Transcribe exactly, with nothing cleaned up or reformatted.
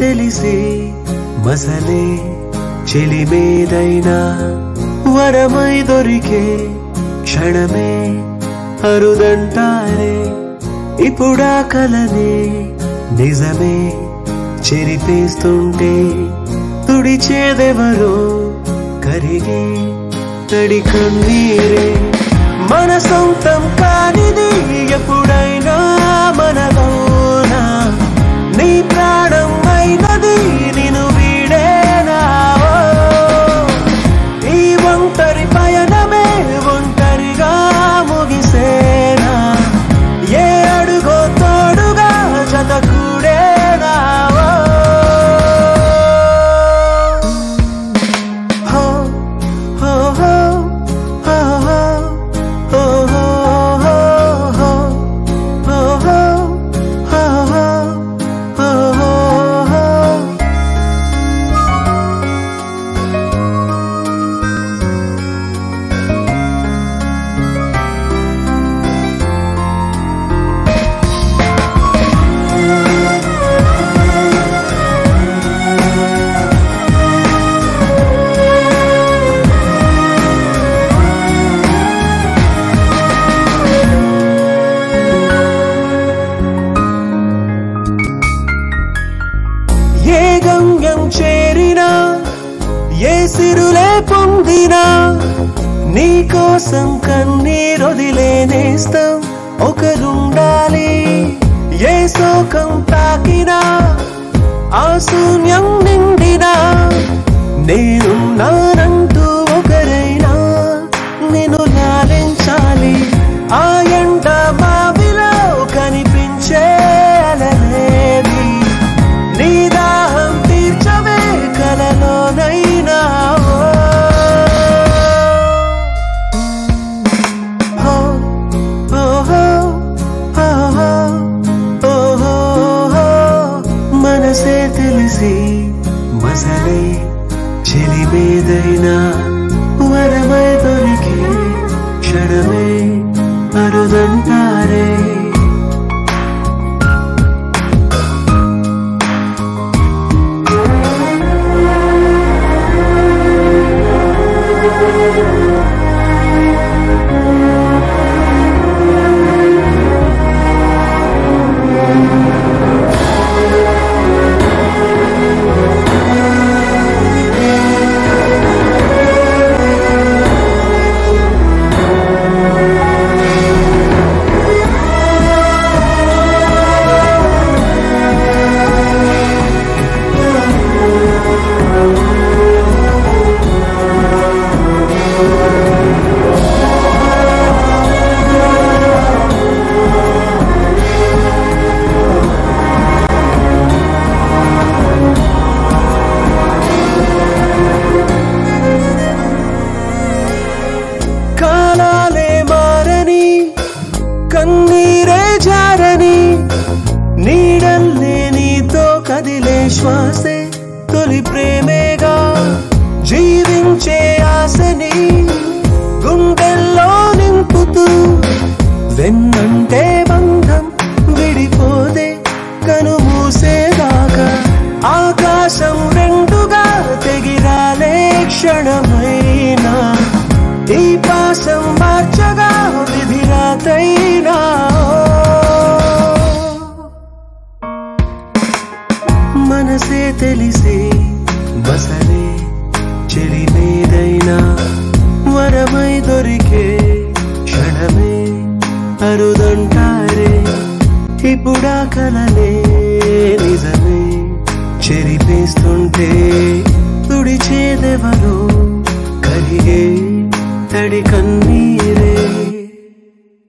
తెలిసి మసలే చెలిమేదైనా వరమై దొరికే క్షణమే అరుదంటారే ఇప్పుడా కలనే నిజమే చెరిపేస్తుంటే తుడిచేదెవరో కరిగే తడి కన్నీరే మన సొంతం కానిది ఎప్పుడైనా మనలోనా నీ ప్రాణం అయినది నిన్ను వీడేనా ఈ ఒంటరి పయనమే ఒంటరిగా ముగిసేనా ఏ అడుగో తోడుగా జత కూడేనా ఏ గమ్యం చేరినా ఏ సిరులే పొందినా నీ కోసం కన్నీరొదిలేనేస్తాం ఒకరుండాలి ఏ శోకం తాకినా ఆ శూన్యం నిండినా నేనున్నానంటూ ఒకరైనా నిన్ను లాలించాలి ఆ ఎండ మావిలో కనిపించే అలలేవి నీ దాహం తీర్చవే కలలోనైనా మనసే తెలిసి మసలే చెలిమేదైనా వరమై దొరికే క్షణమే అరుదంటారే కన్నీరే జారని నీడల్లే నీతో కదిలే శ్వాసే తొలి ప్రేమేగా జీవించే ఆశని గుండెల్లో నింపుతూ వెన్నంటే బంధం విడిపోదే కను మూసేదాకా ఆకాశం రెండుగా తెగిరాలే క్షణమైనా ఈ పాసం మార్చగా విధిరాతైనా మనసే తెలిసి బసలే చెలిమేదైనా వరమై దొరికే క్షణమే అరుదంటారే ఇప్పుడా కలలే నిజమే చెరిపేస్తుంటే తుడిచేదెవరో కరిగే తడి కన్ను